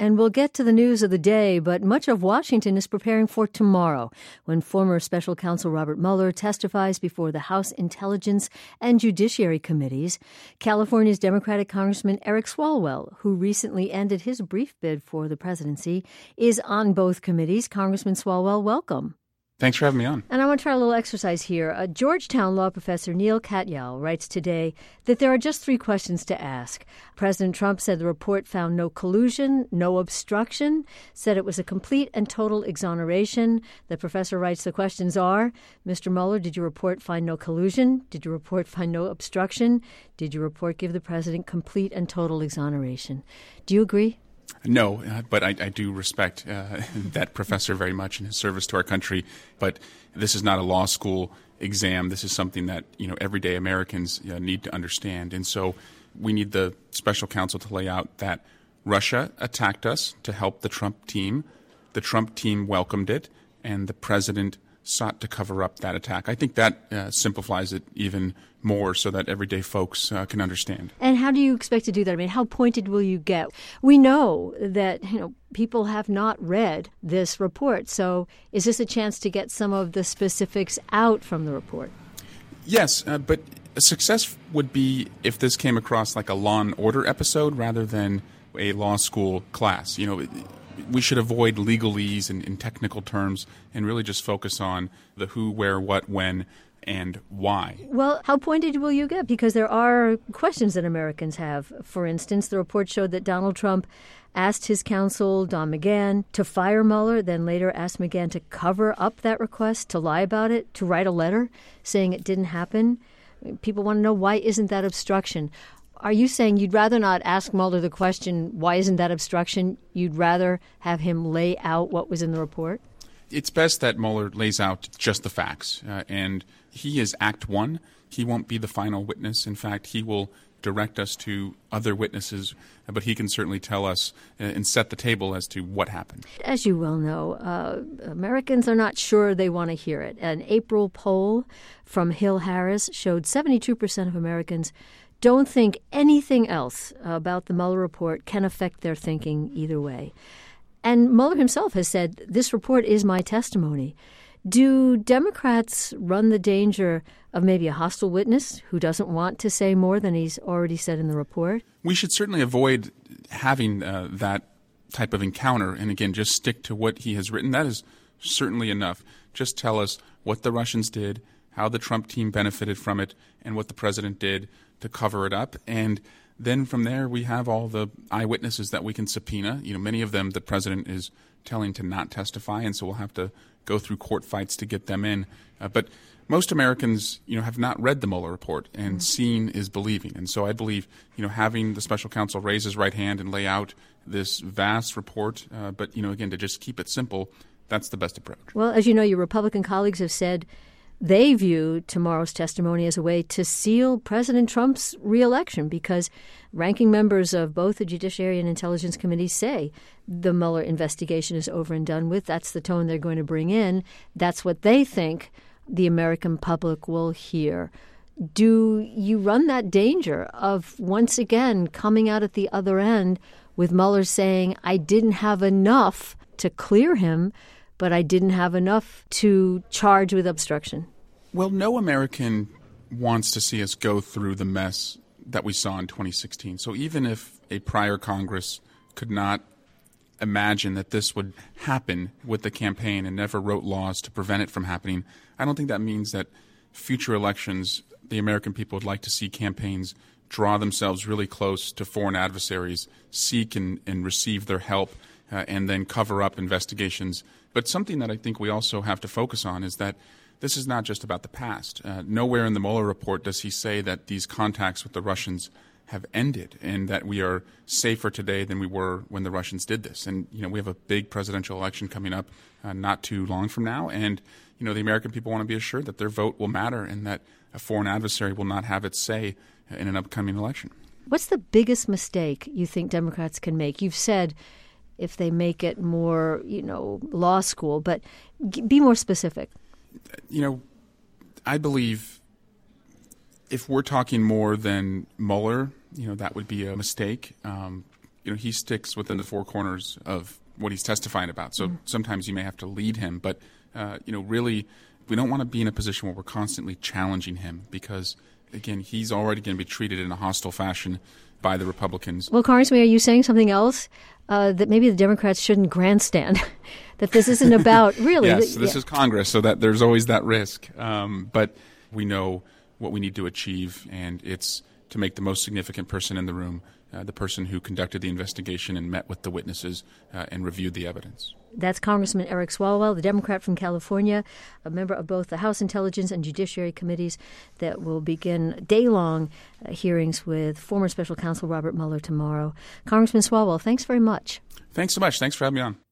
And we'll get to the news of the day, but much of Washington is preparing for tomorrow when former special counsel Robert Mueller testifies before the House Intelligence and Judiciary Committees. California's Democratic Congressman Eric Swalwell, who recently ended his brief bid for the presidency, is on both committees. Congressman Swalwell, welcome. Thanks for having me on. And I want to try a little exercise here. Georgetown law professor Neil Katyal writes today that there are just 3 questions to ask. President Trump said the report found no collusion, no obstruction, said it was a complete and total exoneration. The professor writes the questions are, Mr. Mueller, did your report find no collusion? Did your report find no obstruction? Did your report give the president complete and total exoneration? Do you agree? No, but I do respect that professor very much in his service to our country. But this is not a law school exam. This is something that everyday Americans need to understand. And so we need the special counsel to lay out that Russia attacked us to help the Trump team. The Trump team welcomed it, and the president sought to cover up that attack. I think that simplifies it even more so that everyday folks can understand. And how do you expect to do that? I mean, how pointed will you get? We know that, people have not read this report. So is this a chance to get some of the specifics out from the report? Yes, but a success would be if this came across like a Law and Order episode rather than a law school class. We should avoid legalese and technical terms and really just focus on the who, where, what, when, and why. Well, how pointed will you get? Because there are questions that Americans have. For instance, the report showed that Donald Trump asked his counsel, Don McGahn, to fire Mueller, then later asked McGahn to cover up that request, to lie about it, to write a letter saying it didn't happen. People want to know, why isn't that obstruction? Are you saying you'd rather not ask Mueller the question, why isn't that obstruction? You'd rather have him lay out what was in the report? It's best that Mueller lays out just the facts. And he is Act 1. He won't be the final witness. In fact, he will direct us to other witnesses, but he can certainly tell us and set the table as to what happened. As you well know, Americans are not sure they want to hear it. An April poll from Hill Harris showed 72% of Americans don't think anything else about the Mueller report can affect their thinking either way. And Mueller himself has said, this report is my testimony. Do Democrats run the danger of maybe a hostile witness who doesn't want to say more than he's already said in the report? We should certainly avoid having that type of encounter. And again, just stick to what he has written. That is certainly enough. Just tell us what the Russians did, how the Trump team benefited from it, and what the president did to cover it up. And then from there, we have all the eyewitnesses that we can subpoena. Many of them the president is telling to not testify, and so we'll have to go through court fights to get them in. But most Americans, have not read the Mueller report, and seeing is believing. And so I believe, having the special counsel raise his right hand and lay out this vast report, but, again, to just keep it simple, that's the best approach. Well, as you know, your Republican colleagues have said they view tomorrow's testimony as a way to seal President Trump's reelection because ranking members of both the Judiciary and Intelligence Committees say the Mueller investigation is over and done with. That's the tone they're going to bring in. That's what they think the American public will hear. Do you run that danger of once again coming out at the other end with Mueller saying, I didn't have enough to clear him, but I didn't have enough to charge with obstruction? Well, no American wants to see us go through the mess that we saw in 2016. So even if a prior Congress could not imagine that this would happen with the campaign and never wrote laws to prevent it from happening, I don't think that means that future elections, the American people would like to see campaigns draw themselves really close to foreign adversaries, seek and receive their help, and then cover up investigations. But something that I think we also have to focus on is that this is not just about the past. Nowhere in the Mueller report does he say that these contacts with the Russians have ended and that we are safer today than we were when the Russians did this. And, we have a big presidential election coming up not too long from now. And, the American people want to be assured that their vote will matter and that a foreign adversary will not have its say in an upcoming election. What's the biggest mistake you think Democrats can make? You've said if they make it more, law school, but be more specific. I believe if we're talking more than Mueller, that would be a mistake. he sticks within the four corners of what he's testifying about. So sometimes you may have to lead him, but really, we don't want to be in a position where we're constantly challenging him because, again, he's already going to be treated in a hostile fashion by the Republicans. Well, Congressman, are you saying something else? That maybe the Democrats shouldn't grandstand, that this isn't about really. Yes, this is Congress, so that there's always that risk. But we know what we need to achieve, and it's to make the most significant person in the room the person who conducted the investigation and met with the witnesses and reviewed the evidence. That's Congressman Eric Swalwell, the Democrat from California, a member of both the House Intelligence and Judiciary Committees that will begin day-long hearings with former Special Counsel Robert Mueller tomorrow. Congressman Swalwell, thanks very much. Thanks so much. Thanks for having me on.